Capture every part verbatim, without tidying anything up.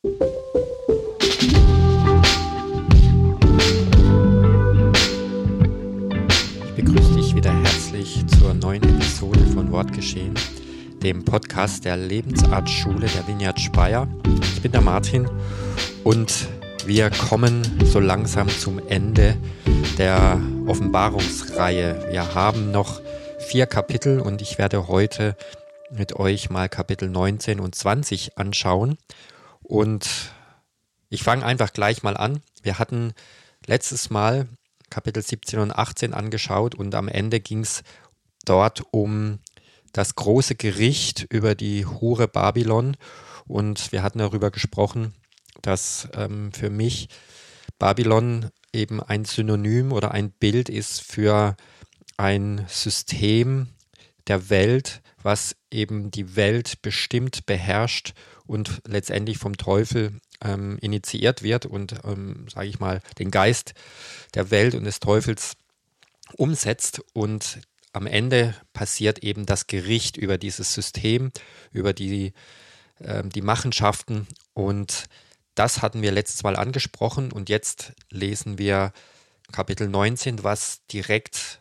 Ich begrüße dich wieder herzlich zur neuen Episode von Wortgeschehen, dem Podcast der Lebensartschule der Vineyard Speyer. Ich bin der Martin und wir kommen so langsam zum Ende der Offenbarungsreihe. Wir haben noch vier Kapitel und ich werde heute mit euch mal Kapitel neunzehn und zwanzig anschauen. Und ich fange einfach gleich mal an. Wir hatten letztes Mal Kapitel siebzehn und achtzehn angeschaut und am Ende ging es dort um das große Gericht über die Hure Babylon. Und wir hatten darüber gesprochen, dass ähm, für mich Babylon eben ein Synonym oder ein Bild ist für ein System der Welt, was eben die Welt bestimmt, beherrscht und letztendlich vom Teufel ähm, initiiert wird und, ähm, sage ich mal, den Geist der Welt und des Teufels umsetzt. Und am Ende passiert eben das Gericht über dieses System, über die, äh, die Machenschaften. Und das hatten wir letztes Mal angesprochen und jetzt lesen wir Kapitel neunzehn, was direkt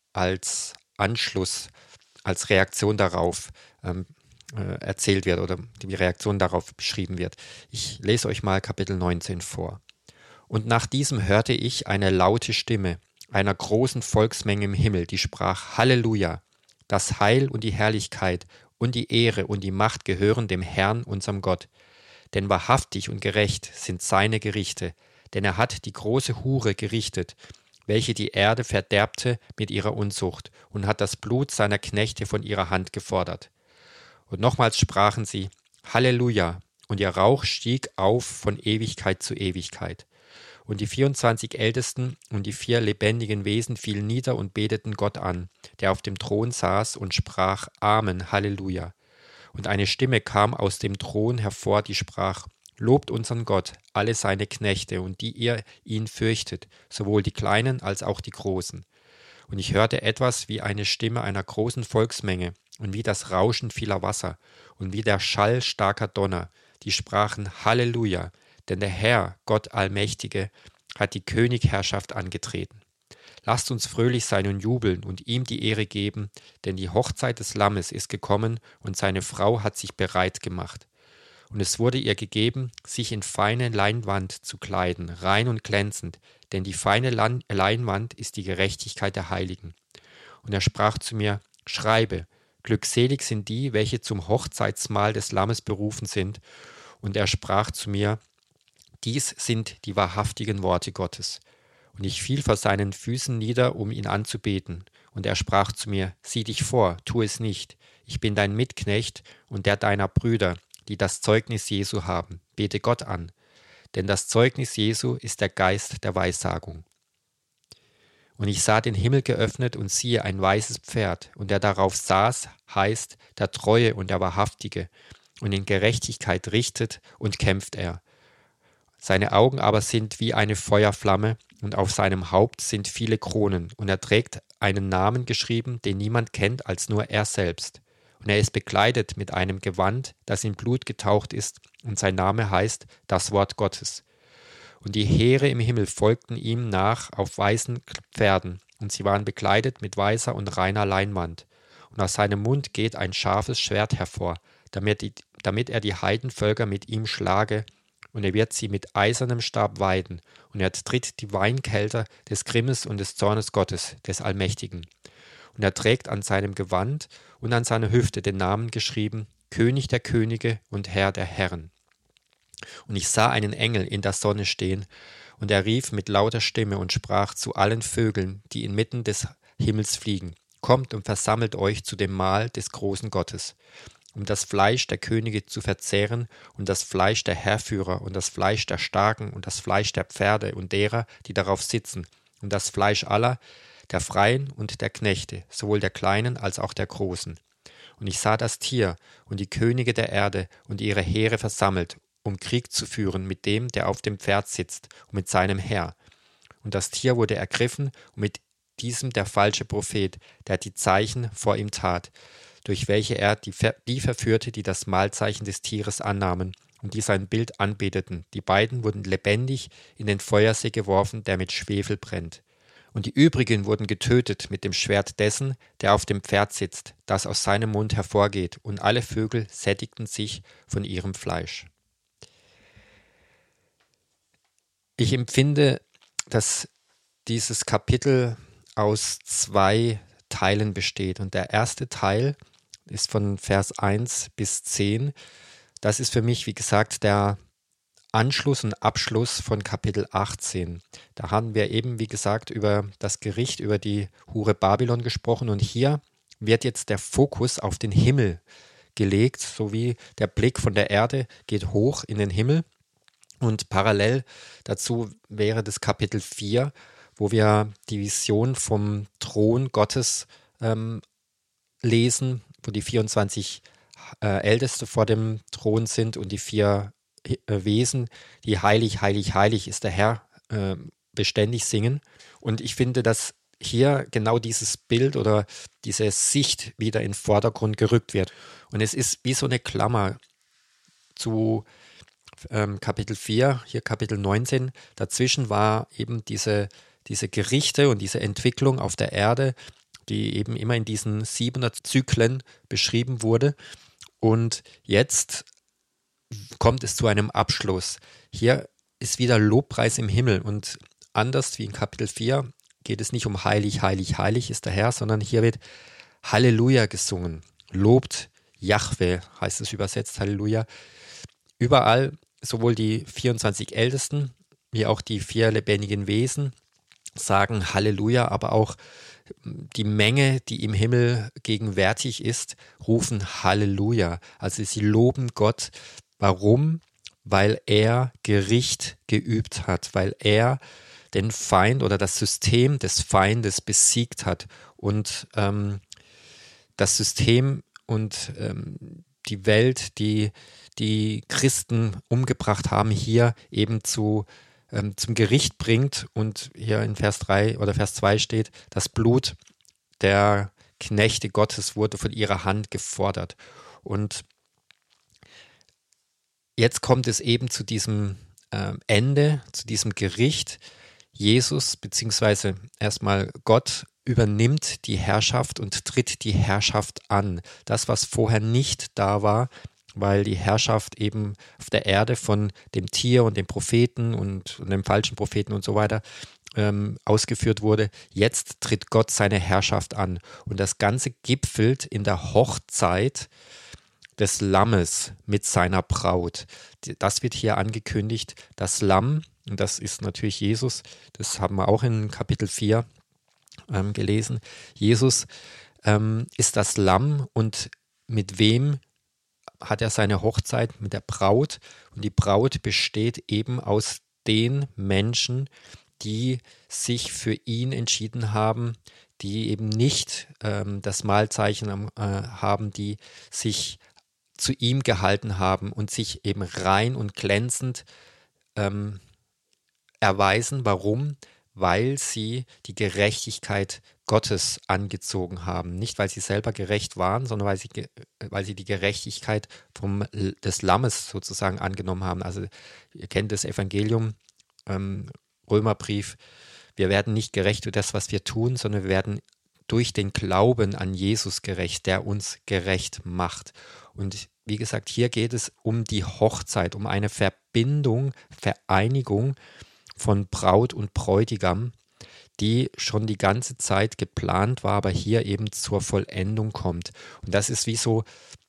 als Anschluss, als Reaktion darauf ähm, äh, erzählt wird oder die Reaktion darauf beschrieben wird. Ich lese euch mal Kapitel neunzehn vor. Und nach diesem hörte ich eine laute Stimme einer großen Volksmenge im Himmel, die sprach: Halleluja! Das Heil und die Herrlichkeit und die Ehre und die Macht gehören dem Herrn, unserem Gott. Denn wahrhaftig und gerecht sind seine Gerichte, denn er hat die große Hure gerichtet, welche die Erde verderbte mit ihrer Unzucht und hat das Blut seiner Knechte von ihrer Hand gefordert. Und nochmals sprachen sie: Halleluja! Und ihr Rauch stieg auf von Ewigkeit zu Ewigkeit. Und die vierundzwanzig Ältesten und die vier lebendigen Wesen fielen nieder und beteten Gott an, der auf dem Thron saß, und sprach: Amen, Halleluja! Und eine Stimme kam aus dem Thron hervor, die sprach: Lobt unseren Gott, alle seine Knechte, und die ihr ihn fürchtet, sowohl die Kleinen als auch die Großen. Und ich hörte etwas wie eine Stimme einer großen Volksmenge und wie das Rauschen vieler Wasser und wie der Schall starker Donner, die sprachen: Halleluja, denn der Herr, Gott Allmächtige, hat die Königherrschaft angetreten. Lasst uns fröhlich sein und jubeln und ihm die Ehre geben, denn die Hochzeit des Lammes ist gekommen und seine Frau hat sich bereit gemacht. Und es wurde ihr gegeben, sich in feine Leinwand zu kleiden, rein und glänzend, denn die feine Lan- Leinwand ist die Gerechtigkeit der Heiligen. Und er sprach zu mir: Schreibe, glückselig sind die, welche zum Hochzeitsmahl des Lammes berufen sind. Und er sprach zu mir: Dies sind die wahrhaftigen Worte Gottes. Und ich fiel vor seinen Füßen nieder, um ihn anzubeten. Und er sprach zu mir: Sieh dich vor, tu es nicht. Ich bin dein Mitknecht und der deiner Brüder, die das Zeugnis Jesu haben. Bete Gott an. Denn das Zeugnis Jesu ist der Geist der Weissagung. Und ich sah den Himmel geöffnet und siehe ein weißes Pferd. Und der darauf saß, heißt der Treue und der Wahrhaftige. Und in Gerechtigkeit richtet und kämpft er. Seine Augen aber sind wie eine Feuerflamme, und auf seinem Haupt sind viele Kronen, und er trägt einen Namen geschrieben, den niemand kennt als nur er selbst. Und er ist bekleidet mit einem Gewand, das in Blut getaucht ist, und sein Name heißt das Wort Gottes. Und die Heere im Himmel folgten ihm nach auf weißen Pferden, und sie waren bekleidet mit weißer und reiner Leinwand. Und aus seinem Mund geht ein scharfes Schwert hervor, damit, die, damit er die Heidenvölker mit ihm schlage, und er wird sie mit eisernem Stab weiden, und er tritt die Weinkelter des Grimmes und des Zornes Gottes, des Allmächtigen. Und er trägt an seinem Gewand und an seiner Hüfte den Namen geschrieben: König der Könige und Herr der Herren. Und ich sah einen Engel in der Sonne stehen, und er rief mit lauter Stimme und sprach zu allen Vögeln, die inmitten des Himmels fliegen: Kommt und versammelt euch zu dem Mahl des großen Gottes, um das Fleisch der Könige zu verzehren und das Fleisch der Heerführer und das Fleisch der Starken und das Fleisch der Pferde und derer, die darauf sitzen, und das Fleisch aller, der Freien und der Knechte, sowohl der Kleinen als auch der Großen. Und ich sah das Tier und die Könige der Erde und ihre Heere versammelt, um Krieg zu führen mit dem, der auf dem Pferd sitzt, und mit seinem Heer. Und das Tier wurde ergriffen, und mit diesem der falsche Prophet, der die Zeichen vor ihm tat, durch welche er die, ver- die verführte, die das Mahlzeichen des Tieres annahmen und die sein Bild anbeteten. Die beiden wurden lebendig in den Feuersee geworfen, der mit Schwefel brennt. Und die übrigen wurden getötet mit dem Schwert dessen, der auf dem Pferd sitzt, das aus seinem Mund hervorgeht, und alle Vögel sättigten sich von ihrem Fleisch. Ich empfinde, dass dieses Kapitel aus zwei Teilen besteht. Und der erste Teil ist von Vers eins bis zehn. Das ist für mich, wie gesagt, der Anschluss und Abschluss von Kapitel achtzehn. Da haben wir eben, wie gesagt, über das Gericht, über die Hure Babylon gesprochen. Und hier wird jetzt der Fokus auf den Himmel gelegt, sowie der Blick von der Erde geht hoch in den Himmel. Und parallel dazu wäre das Kapitel vier, wo wir die Vision vom Thron Gottes ähm, lesen, wo die vierundzwanzig äh, Älteste vor dem Thron sind und die vier äh, Wesen, die heilig, heilig, heilig ist der Herr, äh, beständig singen. Und ich finde, dass hier genau dieses Bild oder diese Sicht wieder in den Vordergrund gerückt wird. Und es ist wie so eine Klammer zu Ähm, Kapitel vier, hier Kapitel neunzehn, dazwischen war eben diese, diese Gerichte und diese Entwicklung auf der Erde, die eben immer in diesen siebener Zyklen beschrieben wurde. Und jetzt kommt es zu einem Abschluss. Hier ist wieder Lobpreis im Himmel und anders wie in Kapitel vier geht es nicht um heilig, heilig, heilig ist der Herr, sondern hier wird Halleluja gesungen. Lobt Jahwe, heißt es übersetzt, Halleluja. Überall sowohl die vierundzwanzig Ältesten wie auch die vier lebendigen Wesen sagen Halleluja, aber auch die Menge, die im Himmel gegenwärtig ist, rufen Halleluja. Also sie loben Gott. Warum? Weil er Gericht geübt hat, weil er den Feind oder das System des Feindes besiegt hat und ähm, das System und ähm, die Welt, die die Christen umgebracht haben, hier eben zu, ähm, zum Gericht bringt. Und hier in Vers drei oder Vers zwei steht, das Blut der Knechte Gottes wurde von ihrer Hand gefordert. Und jetzt kommt es eben zu diesem ähm, Ende, zu diesem Gericht. Jesus beziehungsweise erstmal Gott übernimmt die Herrschaft und tritt die Herrschaft an. Das, was vorher nicht da war, weil die Herrschaft eben auf der Erde von dem Tier und dem Propheten und, und dem falschen Propheten und so weiter ähm, ausgeführt wurde. Jetzt tritt Gott seine Herrschaft an. Und das Ganze gipfelt in der Hochzeit des Lammes mit seiner Braut. Das wird hier angekündigt. Das Lamm, und das ist natürlich Jesus, das haben wir auch in Kapitel vier ähm, gelesen. Jesus ähm, ist das Lamm und mit wem hat er seine Hochzeit? Mit der Braut. Und die Braut besteht eben aus den Menschen, die sich für ihn entschieden haben, die eben nicht ähm, das Mahlzeichen äh, haben, die sich zu ihm gehalten haben und sich eben rein und glänzend ähm, erweisen. Warum? Weil sie die Gerechtigkeit Gottes angezogen haben. Nicht, weil sie selber gerecht waren, sondern weil sie, weil sie die Gerechtigkeit vom, des Lammes sozusagen angenommen haben. Also ihr kennt das Evangelium, ähm, Römerbrief, wir werden nicht gerecht durch das, was wir tun, sondern wir werden durch den Glauben an Jesus gerecht, der uns gerecht macht. Und wie gesagt, hier geht es um die Hochzeit, um eine Verbindung, Vereinigung von Braut und Bräutigam, die schon die ganze Zeit geplant war, aber hier eben zur Vollendung kommt. Und das ist wie so,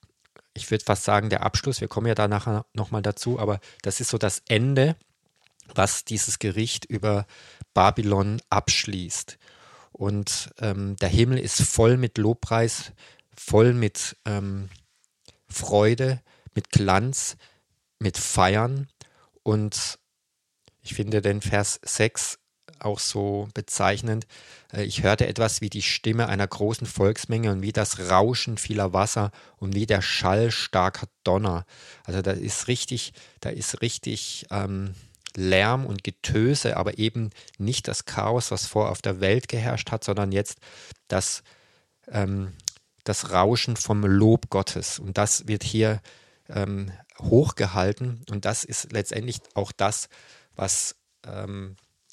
ich würde fast sagen, der Abschluss, wir kommen ja da nachher nochmal dazu, aber das ist so das Ende, was dieses Gericht über Babylon abschließt. Und ähm, der Himmel ist voll mit Lobpreis, voll mit ähm, Freude, mit Glanz, mit Feiern. Und ich finde den Vers sechs auch so bezeichnend. Ich hörte etwas wie die Stimme einer großen Volksmenge und wie das Rauschen vieler Wasser und wie der Schall starker Donner. Also da ist richtig, da ist richtig ähm, Lärm und Getöse, aber eben nicht das Chaos, was vor auf der Welt geherrscht hat, sondern jetzt das, ähm, das Rauschen vom Lob Gottes. Und das wird hier ähm, hochgehalten. Und das ist letztendlich auch das, was ähm,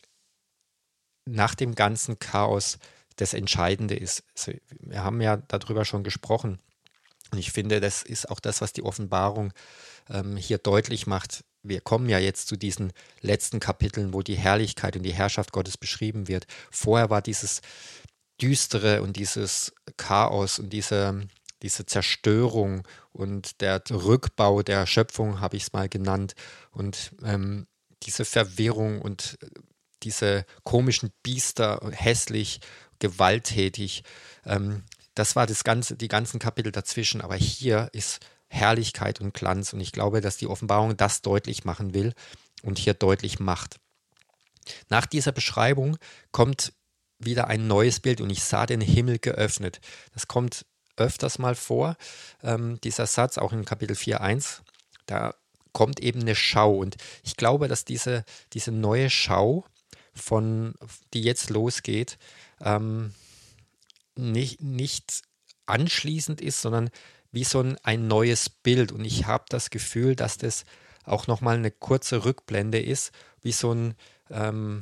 nach dem ganzen Chaos das Entscheidende ist. Also wir haben ja darüber schon gesprochen. Und ich finde, das ist auch das, was die Offenbarung ähm, hier deutlich macht. Wir kommen ja jetzt zu diesen letzten Kapiteln, wo die Herrlichkeit und die Herrschaft Gottes beschrieben wird. Vorher war dieses Düstere und dieses Chaos und diese, diese Zerstörung und der Rückbau der Schöpfung, habe ich es mal genannt, und ähm, diese Verwirrung und diese komischen Biester, hässlich, gewalttätig. Ähm, das war das ganze, die ganzen Kapitel dazwischen, aber hier ist Herrlichkeit und Glanz, und ich glaube, dass die Offenbarung das deutlich machen will und hier deutlich macht. Nach dieser Beschreibung kommt wieder ein neues Bild, und ich sah den Himmel geöffnet. Das kommt öfters mal vor, ähm, dieser Satz, auch in Kapitel vier eins, da kommt eben eine Schau, und ich glaube, dass diese, diese neue Schau, von, die jetzt losgeht, ähm, nicht, nicht anschließend ist, sondern wie so ein, ein neues Bild, und ich habe das Gefühl, dass das auch nochmal eine kurze Rückblende ist, wie so ein ähm,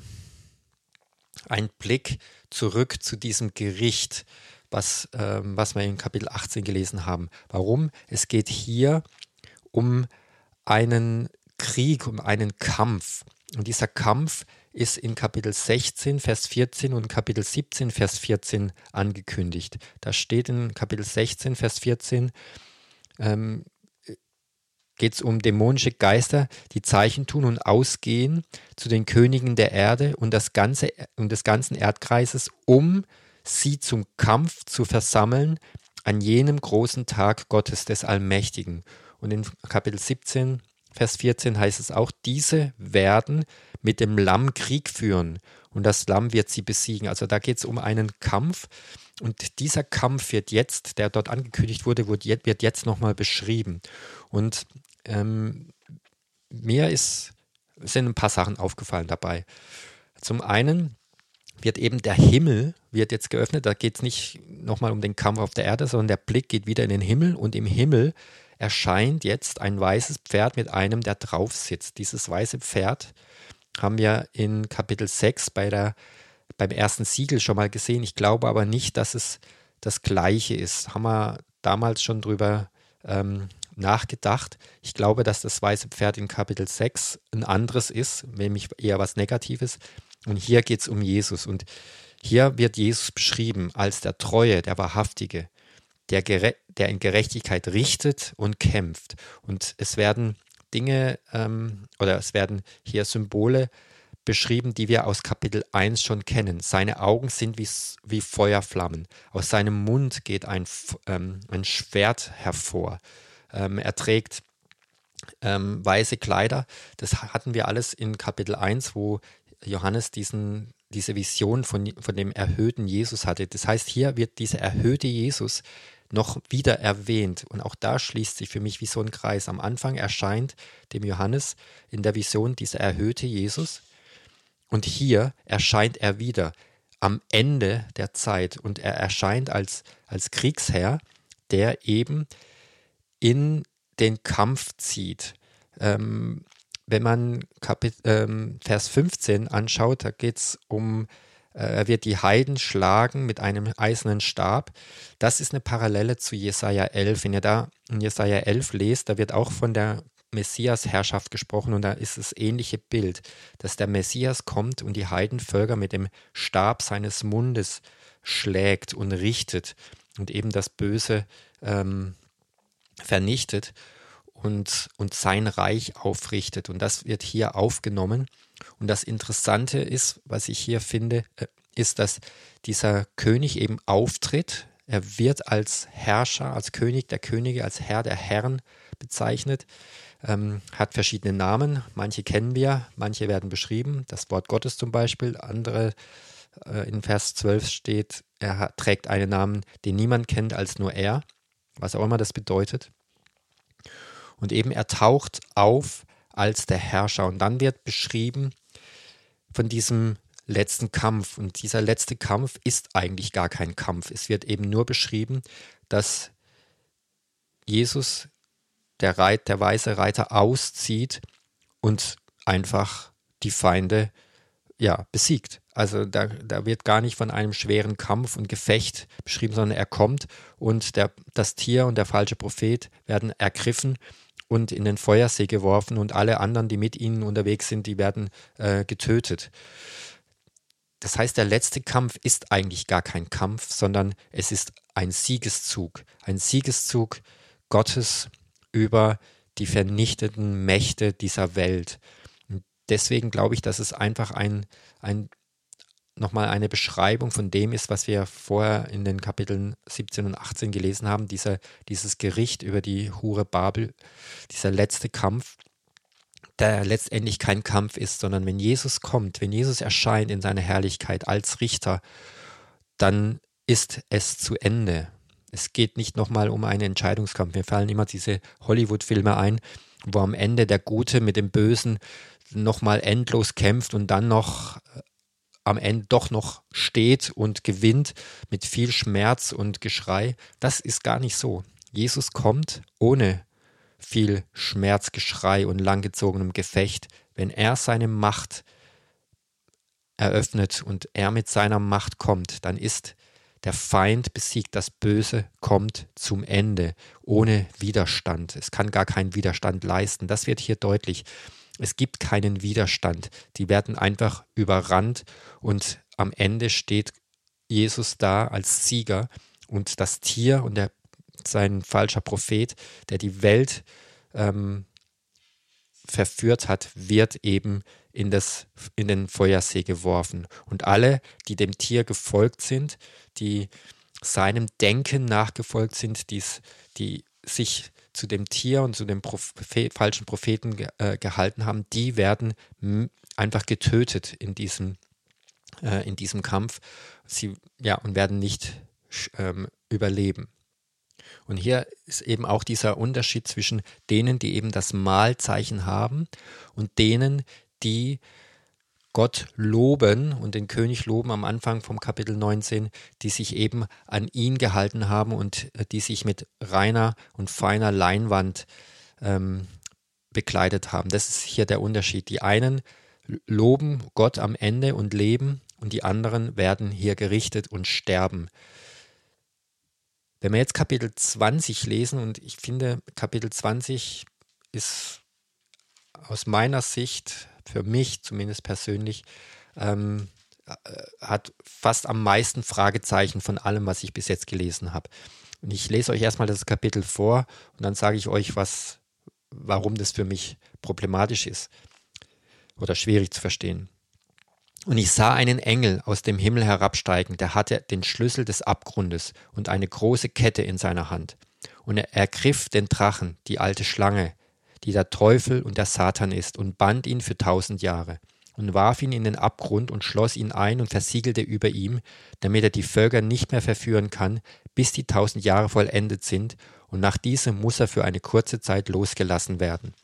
ein Blick zurück zu diesem Gericht, was, ähm, was wir in Kapitel achtzehn gelesen haben. Warum? Es geht hier um einen Krieg, um einen Kampf. Und dieser Kampf ist in Kapitel sechzehn, Vers vierzehn und Kapitel siebzehn, Vers vierzehn angekündigt. Da steht in Kapitel sechzehn, Vers vierzehn, ähm, geht es um dämonische Geister, die Zeichen tun und ausgehen zu den Königen der Erde und, das ganze, und des ganzen Erdkreises, um sie zum Kampf zu versammeln an jenem großen Tag Gottes des Allmächtigen. Und in Kapitel siebzehn, Vers vierzehn heißt es auch, diese werden mit dem Lamm Krieg führen und das Lamm wird sie besiegen. Also da geht es um einen Kampf, und dieser Kampf wird jetzt, der dort angekündigt wurde, wird jetzt nochmal beschrieben. Und ähm, mir ist, sind ein paar Sachen aufgefallen dabei. Zum einen wird eben der Himmel wird jetzt geöffnet. Da geht es nicht nochmal um den Kampf auf der Erde, sondern der Blick geht wieder in den Himmel, und im Himmel erscheint jetzt ein weißes Pferd mit einem, der drauf sitzt. Dieses weiße Pferd haben wir in Kapitel sechs bei der, beim ersten Siegel schon mal gesehen. Ich glaube aber nicht, dass es das Gleiche ist. Haben wir damals schon drüber ähm, nachgedacht. Ich glaube, dass das weiße Pferd in Kapitel sechs ein anderes ist, nämlich eher was Negatives. Und hier geht es um Jesus. Und hier wird Jesus beschrieben als der Treue, der Wahrhaftige, der, gere- der in Gerechtigkeit richtet und kämpft. Und es werden Dinge ähm, oder es werden hier Symbole beschrieben, die wir aus Kapitel eins schon kennen. Seine Augen sind wie, wie Feuerflammen. Aus seinem Mund geht ein, ähm, ein Schwert hervor. Ähm, er trägt ähm, weiße Kleider. Das hatten wir alles in Kapitel eins, wo Johannes diesen, diese Vision von, von dem erhöhten Jesus hatte. Das heißt, hier wird dieser erhöhte Jesus noch wieder erwähnt. Und auch da schließt sich für mich wie so ein Kreis. Am Anfang erscheint dem Johannes in der Vision dieser erhöhte Jesus. Und hier erscheint er wieder am Ende der Zeit. Und er erscheint als, als Kriegsherr, der eben in den Kampf zieht. Ähm, wenn man Kapit- ähm, Vers fünfzehn anschaut, da geht es um, äh, er wird die Heiden schlagen mit einem eisernen Stab. Das ist eine Parallele zu Jesaja elf. Wenn ihr da in Jesaja elf lest, da wird auch von der Messias-Herrschaft gesprochen, und da ist das ähnliche Bild, dass der Messias kommt und die Heidenvölker mit dem Stab seines Mundes schlägt und richtet und eben das Böse ähm, vernichtet und, und sein Reich aufrichtet. Und das wird hier aufgenommen. Und das Interessante ist, was ich hier finde, ist, dass dieser König eben auftritt. Er wird als Herrscher, als König der Könige, als Herr der Herren bezeichnet, ähm, hat verschiedene Namen. Manche kennen wir, manche werden beschrieben. Das Wort Gottes zum Beispiel. Andere, äh, in Vers zwölf steht, er hat, trägt einen Namen, den niemand kennt als nur er, was auch immer das bedeutet. Und eben er taucht auf als der Herrscher. Und dann wird beschrieben von diesem letzten Kampf. Und dieser letzte Kampf ist eigentlich gar kein Kampf. Es wird eben nur beschrieben, dass Jesus, der, Reit, der weiße Reiter auszieht und einfach die Feinde ja, besiegt. Also da, da wird gar nicht von einem schweren Kampf und Gefecht beschrieben, sondern er kommt und der, das Tier und der falsche Prophet werden ergriffen und in den Feuersee geworfen und alle anderen, die mit ihnen unterwegs sind, die werden äh, getötet. Das heißt, der letzte Kampf ist eigentlich gar kein Kampf, sondern es ist ein Siegeszug. Ein Siegeszug Gottes über die vernichteten Mächte dieser Welt. Und deswegen glaube ich, dass es einfach ein, ein nochmal eine Beschreibung von dem ist, was wir vorher in den Kapiteln siebzehn und achtzehn gelesen haben, dieser, dieses Gericht über die Hure Babel, dieser letzte Kampf, der letztendlich kein Kampf ist, sondern wenn Jesus kommt, wenn Jesus erscheint in seiner Herrlichkeit als Richter, dann ist es zu Ende. Es geht nicht nochmal um einen Entscheidungskampf. Mir fallen immer diese Hollywood-Filme ein, wo am Ende der Gute mit dem Bösen nochmal endlos kämpft und dann noch am Ende doch noch steht und gewinnt mit viel Schmerz und Geschrei. Das ist gar nicht so. Jesus kommt ohne viel Schmerz, Geschrei und langgezogenem Gefecht. Wenn er seine Macht eröffnet und er mit seiner Macht kommt, dann ist der Feind besiegt, das Böse kommt zum Ende, ohne Widerstand. Es kann gar keinen Widerstand leisten. Das wird hier deutlich. Es gibt keinen Widerstand. Die werden einfach überrannt und am Ende steht Jesus da als Sieger und das Tier und der, sein falscher Prophet, der die Welt ähm, verführt hat, wird eben in, das, in den Feuersee geworfen. Und alle, die dem Tier gefolgt sind, die seinem Denken nachgefolgt sind, die's, die sich zu dem Tier und zu dem Prophet, falschen Propheten ge, äh, gehalten haben, die werden m, einfach getötet in diesem, äh, in diesem Kampf. Sie, ja, und werden nicht ähm, überleben. Und hier ist eben auch dieser Unterschied zwischen denen, die eben das Mahlzeichen haben und denen, die Gott loben und den König loben am Anfang vom Kapitel neunzehn, die sich eben an ihn gehalten haben und die sich mit reiner und feiner Leinwand ähm, bekleidet haben. Das ist hier der Unterschied. Die einen loben Gott am Ende und leben und die anderen werden hier gerichtet und sterben. Wenn wir jetzt Kapitel zwanzig lesen, und ich finde, Kapitel zwanzig ist aus meiner Sicht, für mich zumindest persönlich, ähm, hat fast am meisten Fragezeichen von allem, was ich bis jetzt gelesen habe. Und ich lese euch erstmal das Kapitel vor und dann sage ich euch, was, warum das für mich problematisch ist oder schwierig zu verstehen. Und ich sah einen Engel aus dem Himmel herabsteigen, der hatte den Schlüssel des Abgrundes und eine große Kette in seiner Hand. Und er ergriff den Drachen, die alte Schlange, die der Teufel und der Satan ist, und band ihn für tausend Jahre und warf ihn in den Abgrund und schloss ihn ein und versiegelte über ihm, damit er die Völker nicht mehr verführen kann, bis die tausend Jahre vollendet sind, und nach diesem muss er für eine kurze Zeit losgelassen werden.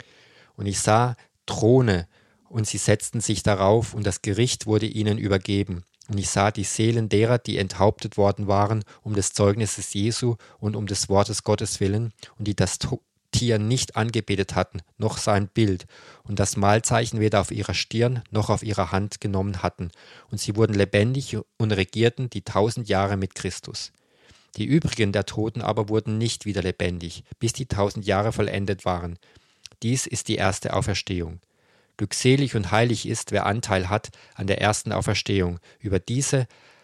Und ich sah Throne, und sie setzten sich darauf, und das Gericht wurde ihnen übergeben. Und ich sah die Seelen derer, die enthauptet worden waren, um des Zeugnisses Jesu und um des Wortes Gottes willen, und die das Tier nicht angebetet hatten, noch sein Bild, und das Mahlzeichen weder auf ihrer Stirn noch auf ihrer Hand genommen hatten. Und sie wurden lebendig und regierten die tausend Jahre mit Christus. Die übrigen der Toten aber wurden nicht wieder lebendig, bis die tausend Jahre vollendet waren. Dies ist die erste Auferstehung. Glückselig und heilig ist, wer Anteil hat an der ersten Auferstehung. Über diese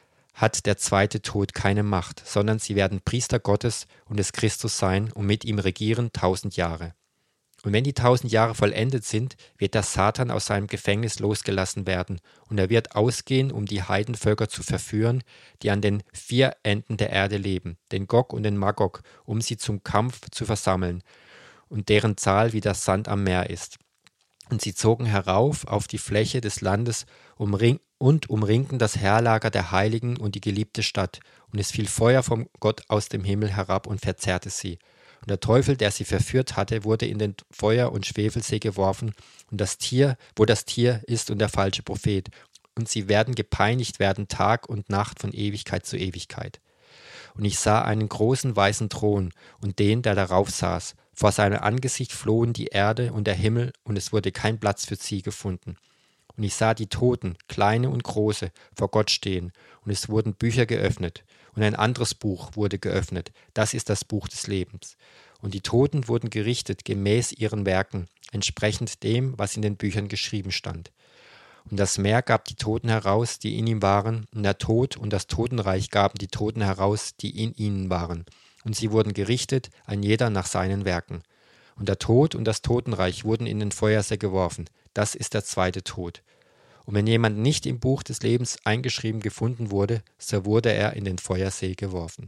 hat der zweite Tod keine Macht, sondern sie werden Priester Gottes und des Christus sein und mit ihm regieren tausend Jahre. Und wenn die tausend Jahre vollendet sind, wird der Satan aus seinem Gefängnis losgelassen werden, und er wird ausgehen, um die Heidenvölker zu verführen, die an den vier Enden der Erde leben, den Gog und den Magog, um sie zum Kampf zu versammeln, und deren Zahl wie der Sand am Meer ist. Und sie zogen herauf auf die Fläche des Landes umring- und umringten das Heerlager der Heiligen und die geliebte Stadt. Und es fiel Feuer von Gott aus dem Himmel herab und verzehrte sie. Und der Teufel, der sie verführt hatte, wurde in den Feuer- und Schwefelsee geworfen, und das Tier, wo das Tier ist und der falsche Prophet. Und sie werden gepeinigt werden Tag und Nacht von Ewigkeit zu Ewigkeit. Und ich sah einen großen weißen Thron und den, der darauf saß. Vor seinem Angesicht flohen die Erde und der Himmel, und es wurde kein Platz für sie gefunden. Und ich sah die Toten, kleine und große, vor Gott stehen, und es wurden Bücher geöffnet, und ein anderes Buch wurde geöffnet, das ist das Buch des Lebens. Und die Toten wurden gerichtet gemäß ihren Werken, entsprechend dem, was in den Büchern geschrieben stand. Und das Meer gab die Toten heraus, die in ihm waren, und der Tod und das Totenreich gaben die Toten heraus, die in ihnen waren. Und sie wurden gerichtet, ein jeder nach seinen Werken. Und der Tod und das Totenreich wurden in den Feuersee geworfen. Das ist der zweite Tod. Und wenn jemand nicht im Buch des Lebens eingeschrieben gefunden wurde, so wurde er in den Feuersee geworfen.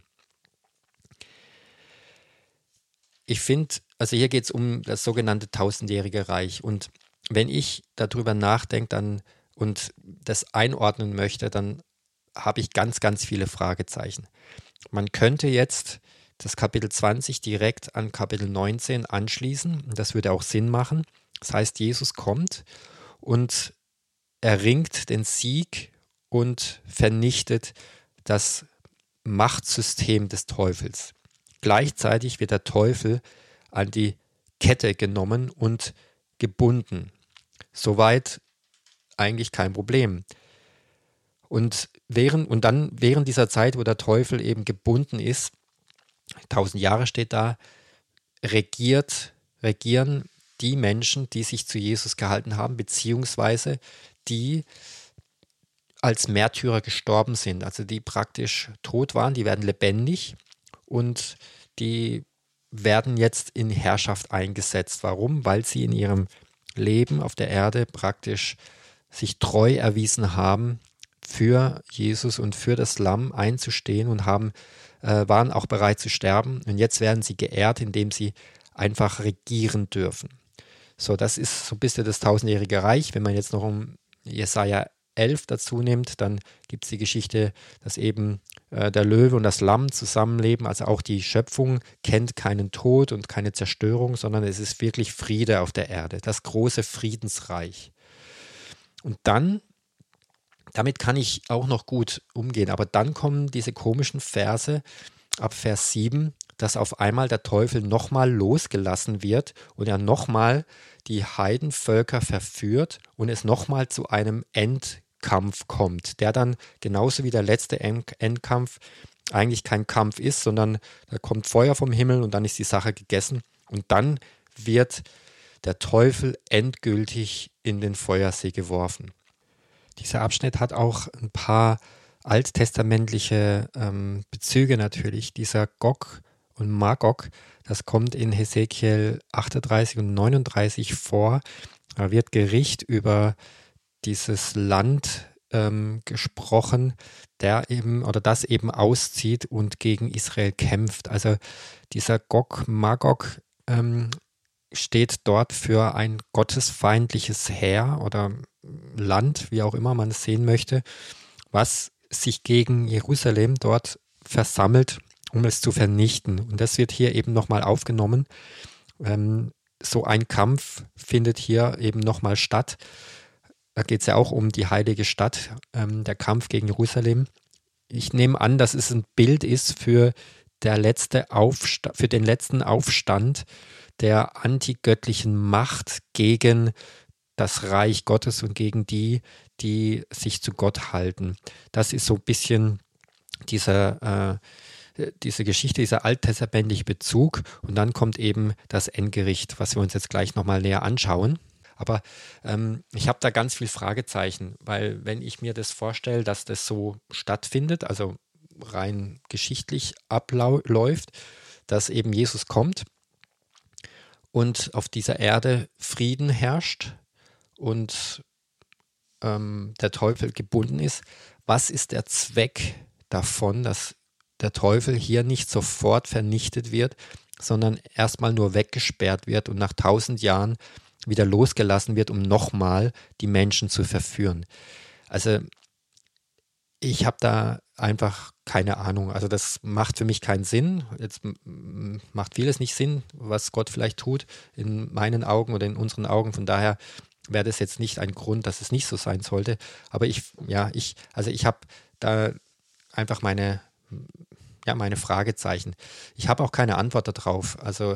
Ich finde, also hier geht es um das sogenannte tausendjährige Reich. Und wenn ich darüber nachdenke dann und das einordnen möchte, dann habe ich ganz, ganz viele Fragezeichen. Man könnte jetzt das Kapitel zwanzig direkt an Kapitel neunzehn anschließen. Das würde auch Sinn machen. Das heißt, Jesus kommt und erringt den Sieg und vernichtet das Machtsystem des Teufels. Gleichzeitig wird der Teufel an die Kette genommen und gebunden. Soweit eigentlich kein Problem. Und, während, und dann während dieser Zeit, wo der Teufel eben gebunden ist, tausend Jahre steht da, regiert, regieren die Menschen, die sich zu Jesus gehalten haben, beziehungsweise die als Märtyrer gestorben sind, also die praktisch tot waren, die werden lebendig und die werden jetzt in Herrschaft eingesetzt. Warum? Weil sie in ihrem Leben auf der Erde praktisch sich treu erwiesen haben, für Jesus und für das Lamm einzustehen und haben, äh, waren auch bereit zu sterben. Und jetzt werden sie geehrt, indem sie einfach regieren dürfen. So, das ist so ein bisschen das tausendjährige Reich. Wenn man jetzt noch um Jesaja elf dazu nimmt, dann gibt es die Geschichte, dass eben äh, der Löwe und das Lamm zusammenleben. Also auch die Schöpfung kennt keinen Tod und keine Zerstörung, sondern es ist wirklich Friede auf der Erde. Das große Friedensreich. Und dann, damit kann ich auch noch gut umgehen, aber dann kommen diese komischen Verse ab Vers sieben, dass auf einmal der Teufel nochmal losgelassen wird und er nochmal die Heidenvölker verführt und es nochmal zu einem Endkampf kommt, der dann genauso wie der letzte Endkampf eigentlich kein Kampf ist, sondern da kommt Feuer vom Himmel und dann ist die Sache gegessen und dann wird der Teufel endgültig in den Feuersee geworfen. Dieser Abschnitt hat auch ein paar alttestamentliche ähm, Bezüge natürlich. Dieser Gog und Magog, das kommt in Hesekiel achtunddreißig und neununddreißig vor. Da wird Gericht über dieses Land ähm, gesprochen, der eben oder das eben auszieht und gegen Israel kämpft. Also dieser Gog, Magog ähm, steht dort für ein gottesfeindliches Heer oder Land, wie auch immer man es sehen möchte, was sich gegen Jerusalem dort versammelt, um es zu vernichten. Und das wird hier eben nochmal aufgenommen. Ähm, so ein Kampf findet hier eben nochmal statt. Da geht es ja auch um die heilige Stadt, ähm, der Kampf gegen Jerusalem. Ich nehme an, dass es ein Bild ist für, der letzte Aufsta- für den letzten Aufstand der antigöttlichen Macht gegen das Reich Gottes und gegen die, die sich zu Gott halten. Das ist so ein bisschen dieser, äh, diese Geschichte, dieser alttestamentliche Bezug. Und dann kommt eben das Endgericht, was wir uns jetzt gleich nochmal näher anschauen. Aber ähm, ich habe da ganz viel Fragezeichen, weil wenn ich mir das vorstelle, dass das so stattfindet, also rein geschichtlich abläuft, dass eben Jesus kommt und auf dieser Erde Frieden herrscht und ähm, der Teufel gebunden ist, was ist der Zweck davon, dass der Teufel hier nicht sofort vernichtet wird, sondern erstmal nur weggesperrt wird und nach tausend Jahren wieder losgelassen wird, um nochmal die Menschen zu verführen? Also ich habe da einfach keine Ahnung. Also das macht für mich keinen Sinn. Jetzt m- macht vieles nicht Sinn, was Gott vielleicht tut, in meinen Augen oder in unseren Augen. Von daher wäre das jetzt nicht ein Grund, dass es nicht so sein sollte. Aber ich, ja, ich, also ich habe da einfach meine, ja, meine Fragezeichen. Ich habe auch keine Antwort darauf. Also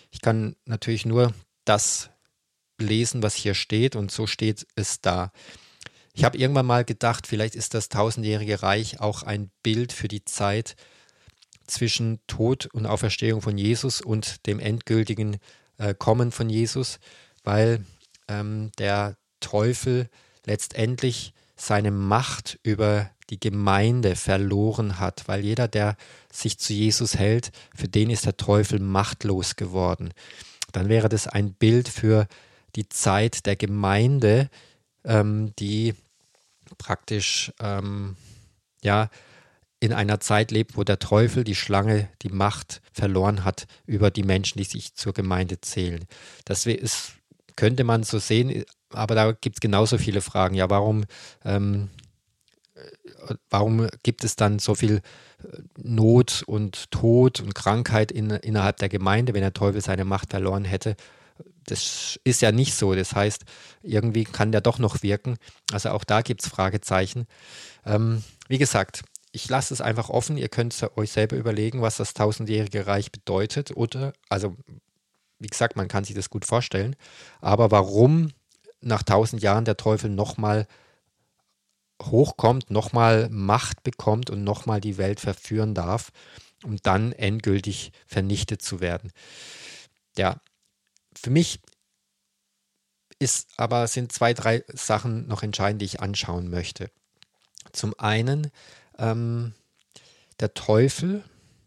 Ich kann natürlich nur das lesen, was hier steht, und so steht es da. Ich habe irgendwann mal gedacht, vielleicht ist das tausendjährige Reich auch ein Bild für die Zeit zwischen Tod und Auferstehung von Jesus und dem endgültigen äh, Kommen von Jesus, weil ähm, der Teufel letztendlich seine Macht über die Gemeinde verloren hat, weil jeder, der sich zu Jesus hält, für den ist der Teufel machtlos geworden. Dann wäre das ein Bild für die Zeit der Gemeinde, ähm, die praktisch ähm, ja, in einer Zeit lebt, wo der Teufel, die Schlange, die Macht verloren hat über die Menschen, die sich zur Gemeinde zählen. Das ist, könnte man so sehen, aber da gibt es genauso viele Fragen. Ja, warum, ähm, warum gibt es dann so viel Not und Tod und Krankheit in, innerhalb der Gemeinde, wenn der Teufel seine Macht verloren hätte? Das ist ja nicht so. Das heißt, irgendwie kann der doch noch wirken. Also auch da gibt es Fragezeichen. Ähm, wie gesagt, ich lasse es einfach offen. Ihr könnt euch selber überlegen, was das tausendjährige Reich bedeutet. Oder, also, wie gesagt, man kann sich das gut vorstellen. Aber warum nach tausend Jahren der Teufel nochmal hochkommt, nochmal Macht bekommt und nochmal die Welt verführen darf, um dann endgültig vernichtet zu werden. Ja, für mich ist aber, sind zwei, drei Sachen noch entscheidend, die ich anschauen möchte. Zum einen ähm, der Teufel,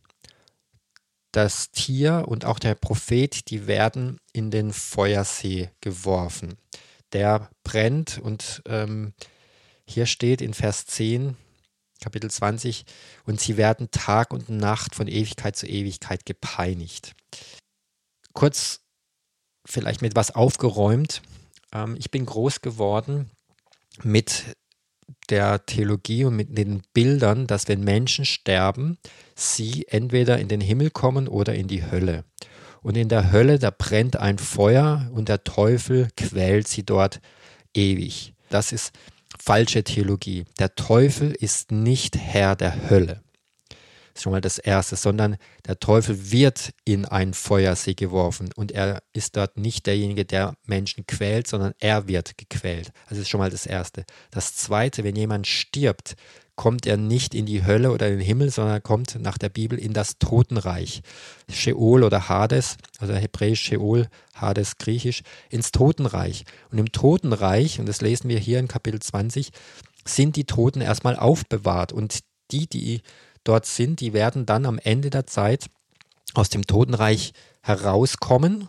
das Tier und auch der Prophet, die werden in den Feuersee geworfen. Der brennt und ähm, hier steht in Vers zehn, Kapitel zwanzig, und sie werden Tag und Nacht von Ewigkeit zu Ewigkeit gepeinigt. Kurz vielleicht mit was aufgeräumt. Ähm, ich bin groß geworden mit der Theologie und mit den Bildern, dass wenn Menschen sterben, sie entweder in den Himmel kommen oder in die Hölle. Und in der Hölle, da brennt ein Feuer und der Teufel quält sie dort ewig. Das ist falsche Theologie. Der Teufel ist nicht Herr der Hölle. Das ist schon mal das Erste, sondern der Teufel wird in einen Feuersee geworfen und er ist dort nicht derjenige, der Menschen quält, sondern er wird gequält. Das ist schon mal das Erste. Das Zweite, wenn jemand stirbt, kommt er nicht in die Hölle oder in den Himmel, sondern er kommt nach der Bibel in das Totenreich. Sheol oder Hades, also hebräisch Sheol, Hades griechisch, ins Totenreich. Und im Totenreich, und das lesen wir hier in Kapitel zwanzig, sind die Toten erstmal aufbewahrt und die, die dort sind, die werden dann am Ende der Zeit aus dem Totenreich herauskommen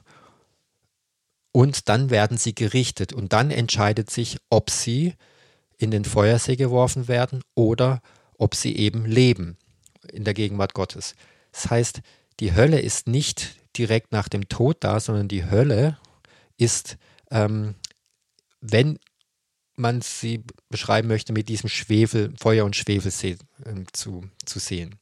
und dann werden sie gerichtet und dann entscheidet sich, ob sie in den Feuersee geworfen werden oder ob sie eben leben in der Gegenwart Gottes. Das heißt, die Hölle ist nicht direkt nach dem Tod da, sondern die Hölle ist, ähm, wenn man sie beschreiben möchte, mit diesem Schwefel, Feuer- und Schwefelsee äh, zu, zu sehen.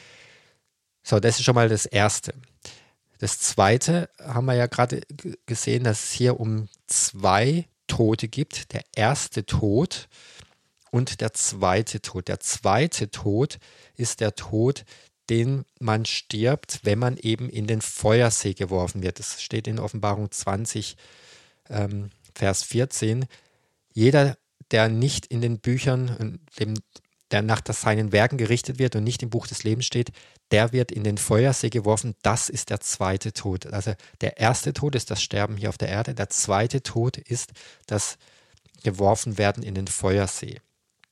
So, das ist schon mal das Erste. Das Zweite haben wir ja gerade g- gesehen, dass es hier um zwei Tote gibt. Der erste Tod und der zweite Tod. Der zweite Tod ist der Tod, den man stirbt, wenn man eben in den Feuersee geworfen wird. Das steht in Offenbarung zwanzig, ähm, Vers vierzehn. Jeder, der nicht in den Büchern, dem, der nach seinen Werken gerichtet wird und nicht im Buch des Lebens steht, der wird in den Feuersee geworfen. Das ist der zweite Tod. Also der erste Tod ist das Sterben hier auf der Erde. Der zweite Tod ist das Geworfenwerden in den Feuersee.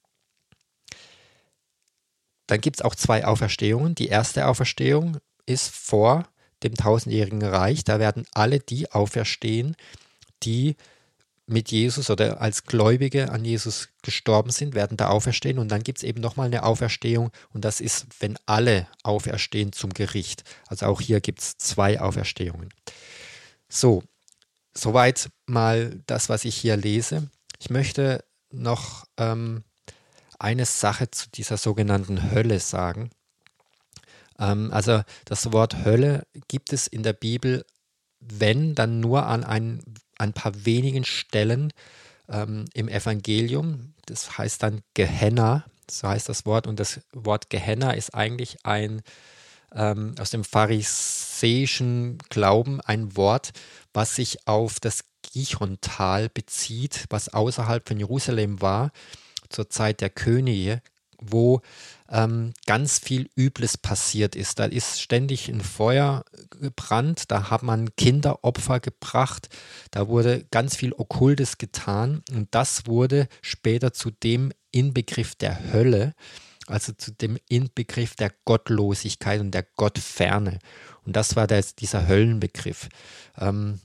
Dann gibt es auch zwei Auferstehungen. Die erste Auferstehung ist vor dem tausendjährigen Reich. Da werden alle die auferstehen, die mit Jesus oder als Gläubige an Jesus gestorben sind, werden da auferstehen. Und dann gibt es eben nochmal eine Auferstehung und das ist, wenn alle auferstehen zum Gericht. Also auch hier gibt es zwei Auferstehungen. So, soweit mal das, was ich hier lese. Ich möchte noch ähm, eine Sache zu dieser sogenannten Hölle sagen. Ähm, also das Wort Hölle gibt es in der Bibel, wenn, dann nur an ein ein paar wenigen Stellen ähm, im Evangelium. Das heißt dann Gehenna, so heißt das Wort. Und das Wort Gehenna ist eigentlich ein, ähm, aus dem pharisäischen Glauben ein Wort, was sich auf das Gichon-Tal bezieht, was außerhalb von Jerusalem war, zur Zeit der Könige, wo ähm, ganz viel Übles passiert ist. Da ist ständig ein Feuer gebrannt, da hat man Kinderopfer gebracht, da wurde ganz viel Okkultes getan und das wurde später zu dem Inbegriff der Hölle, also zu dem Inbegriff der Gottlosigkeit und der Gottferne. Und das war der, dieser Höllenbegriff. Ähm,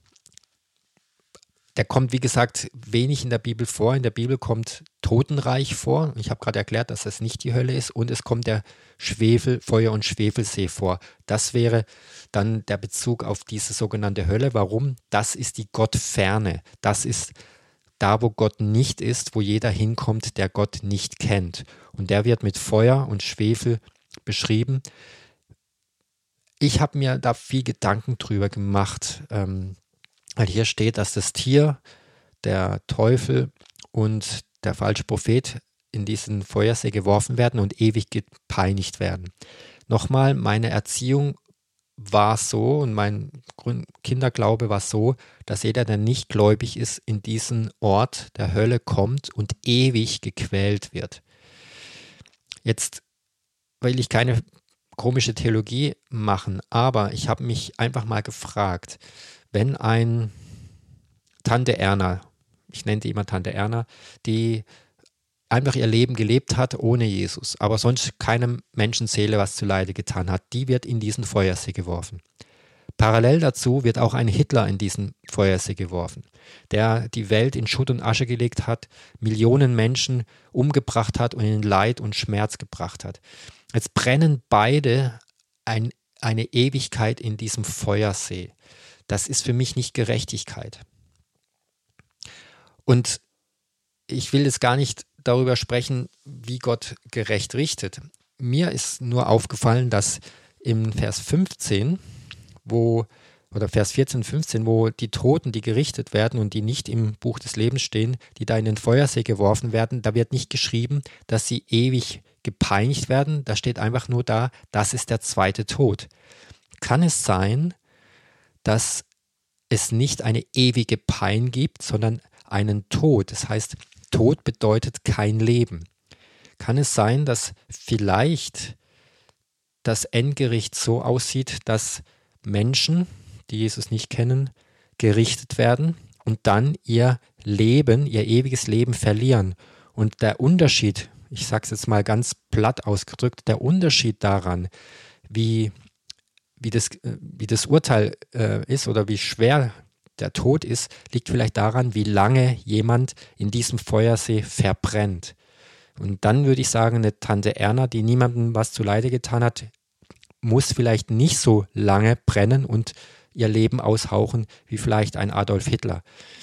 Der kommt, wie gesagt, wenig in der Bibel vor. In der Bibel kommt Totenreich vor. Ich habe gerade erklärt, dass das nicht die Hölle ist. Und es kommt der Schwefel, Feuer- und Schwefelsee vor. Das wäre dann der Bezug auf diese sogenannte Hölle. Warum? Das ist die Gottferne. Das ist da, wo Gott nicht ist, wo jeder hinkommt, der Gott nicht kennt. Und der wird mit Feuer und Schwefel beschrieben. Ich habe mir da viel Gedanken drüber gemacht, ähm, weil hier steht, dass das Tier, der Teufel und der falsche Prophet in diesen Feuersee geworfen werden und ewig gepeinigt werden. Nochmal, meine Erziehung war so und mein Kinderglaube war so, dass jeder, der nicht gläubig ist, in diesen Ort der Hölle kommt und ewig gequält wird. Jetzt will ich keine komische Theologie machen, aber ich habe mich einfach mal gefragt, wenn ein Tante Erna, ich nenne die immer Tante Erna, die einfach ihr Leben gelebt hat ohne Jesus, aber sonst keinem Menschenseele was zuleide getan hat, die wird in diesen Feuersee geworfen. Parallel dazu wird auch ein Hitler in diesen Feuersee geworfen, der die Welt in Schutt und Asche gelegt hat, Millionen Menschen umgebracht hat und in Leid und Schmerz gebracht hat. Jetzt brennen beide ein, eine Ewigkeit in diesem Feuersee. Das ist für mich nicht Gerechtigkeit. Und ich will jetzt gar nicht darüber sprechen, wie Gott gerecht richtet. Mir ist nur aufgefallen, dass im Vers fünfzehn, wo, oder Vers vierzehn und fünfzehn, wo die Toten, die gerichtet werden und die nicht im Buch des Lebens stehen, die da in den Feuersee geworfen werden, da wird nicht geschrieben, dass sie ewig gepeinigt werden. Da steht einfach nur da, das ist der zweite Tod. Kann es sein, dass es nicht eine ewige Pein gibt, sondern einen Tod? Das heißt, Tod bedeutet kein Leben. Kann es sein, dass vielleicht das Endgericht so aussieht, dass Menschen, die Jesus nicht kennen, gerichtet werden und dann ihr Leben, ihr ewiges Leben verlieren? Und der Unterschied, ich sage es jetzt mal ganz platt ausgedrückt, der Unterschied daran, wie Wie das, wie das Urteil äh, ist oder wie schwer der Tod ist, liegt vielleicht daran, wie lange jemand in diesem Feuersee verbrennt. Und dann würde ich sagen, eine Tante Erna, die niemandem was zuleide getan hat, muss vielleicht nicht so lange brennen und ihr Leben aushauchen wie vielleicht ein Adolf Hitler.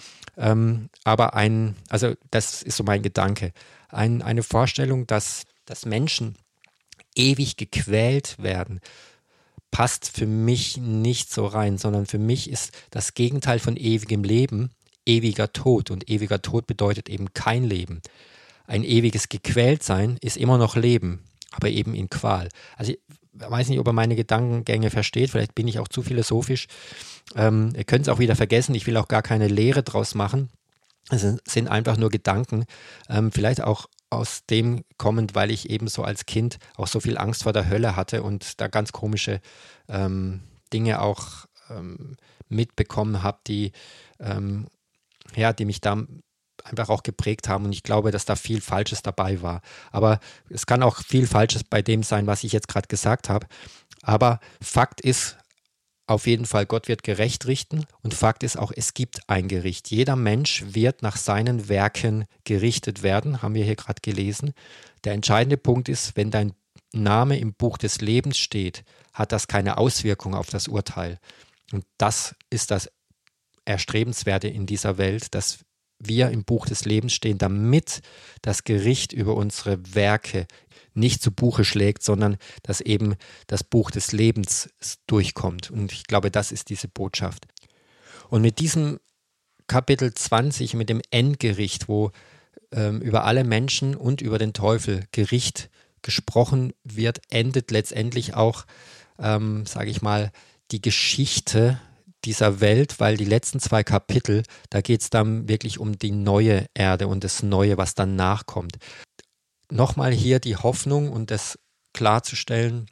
Ähm, aber ein, also das ist so mein Gedanke, ein, eine Vorstellung, dass, dass Menschen ewig gequält werden, passt für mich nicht so rein, sondern für mich ist das Gegenteil von ewigem Leben ewiger Tod. Und ewiger Tod bedeutet eben kein Leben. Ein ewiges Gequältsein ist immer noch Leben, aber eben in Qual. Also ich weiß nicht, ob ihr meine Gedankengänge versteht, vielleicht bin ich auch zu philosophisch. Ähm, ihr könnt es auch wieder vergessen, ich will auch gar keine Lehre draus machen. Es sind einfach nur Gedanken, ähm, vielleicht auch aus dem kommend, weil ich eben so als Kind auch so viel Angst vor der Hölle hatte und da ganz komische ähm, Dinge auch ähm, mitbekommen habe, die, ähm, ja, die mich da einfach auch geprägt haben und ich glaube, dass da viel Falsches dabei war. Aber es kann auch viel Falsches bei dem sein, was ich jetzt gerade gesagt habe. Aber Fakt ist, auf jeden Fall, Gott wird gerecht richten und Fakt ist auch, es gibt ein Gericht. Jeder Mensch wird nach seinen Werken gerichtet werden, haben wir hier gerade gelesen. Der entscheidende Punkt ist, wenn dein Name im Buch des Lebens steht, hat das keine Auswirkung auf das Urteil. Und das ist das Erstrebenswerte in dieser Welt, dass wir im Buch des Lebens stehen, damit das Gericht über unsere Werke nicht zu Buche schlägt, sondern dass eben das Buch des Lebens durchkommt. Und ich glaube, das ist diese Botschaft. Und mit diesem Kapitel zwanzig, mit dem Endgericht, wo ähm, über alle Menschen und über den Teufel Gericht gesprochen wird, endet letztendlich auch ähm, sage ich mal, die Geschichte dieser Welt, weil die letzten zwei Kapitel, da geht es dann wirklich um die neue Erde und das Neue, was danach kommt. Nochmal hier die Hoffnung und das klarzustellen,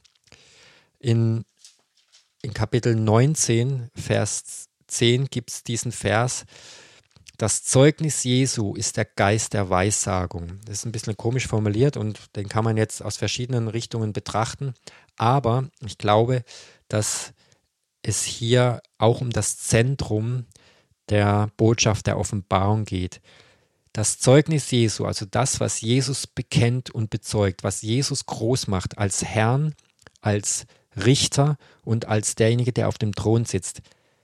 in, in Kapitel neunzehn, Vers zehn gibt es diesen Vers: Das Zeugnis Jesu ist der Geist der Weissagung. Das ist ein bisschen komisch formuliert und den kann man jetzt aus verschiedenen Richtungen betrachten. Aber ich glaube, dass es hier auch um das Zentrum der Botschaft der Offenbarung geht. Das Zeugnis Jesu, also das, was Jesus bekennt und bezeugt, was Jesus groß macht als Herrn, als Richter und als derjenige, der auf dem Thron sitzt,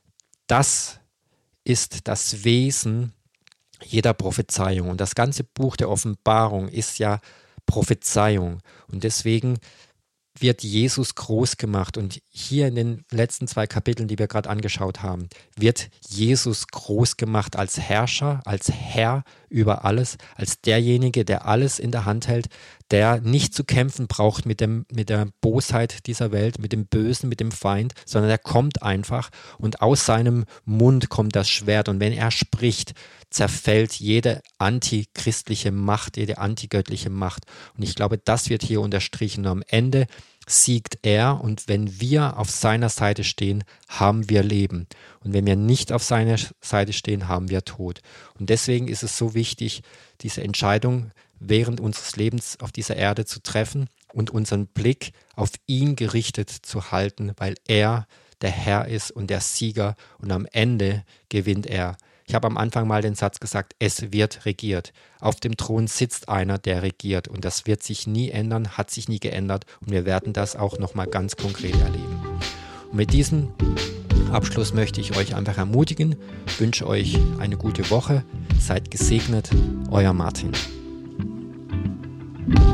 das ist das Wesen jeder Prophezeiung. Und das ganze Buch der Offenbarung ist ja Prophezeiung. Und deswegen wird Jesus groß gemacht. Und hier in den letzten zwei Kapiteln, die wir gerade angeschaut haben, wird Jesus groß gemacht als Herrscher, als Herr über alles, als derjenige, der alles in der Hand hält, der nicht zu kämpfen braucht mit dem, mit der Bosheit dieser Welt, mit dem Bösen, mit dem Feind, sondern er kommt einfach und aus seinem Mund kommt das Schwert. Und wenn er spricht, zerfällt jede antichristliche Macht, jede antigöttliche Macht. Und ich glaube, das wird hier unterstrichen. Und am Ende siegt er, und wenn wir auf seiner Seite stehen, haben wir Leben. Und wenn wir nicht auf seiner Seite stehen, haben wir Tod. Und deswegen ist es so wichtig, diese Entscheidung während unseres Lebens auf dieser Erde zu treffen und unseren Blick auf ihn gerichtet zu halten, weil er der Herr ist und der Sieger, und am Ende gewinnt er. Ich habe am Anfang mal den Satz gesagt, es wird regiert. Auf dem Thron sitzt einer, der regiert, und das wird sich nie ändern, hat sich nie geändert, und wir werden das auch nochmal ganz konkret erleben. Und mit diesem Abschluss möchte ich euch einfach ermutigen, wünsche euch eine gute Woche, seid gesegnet, euer Martin.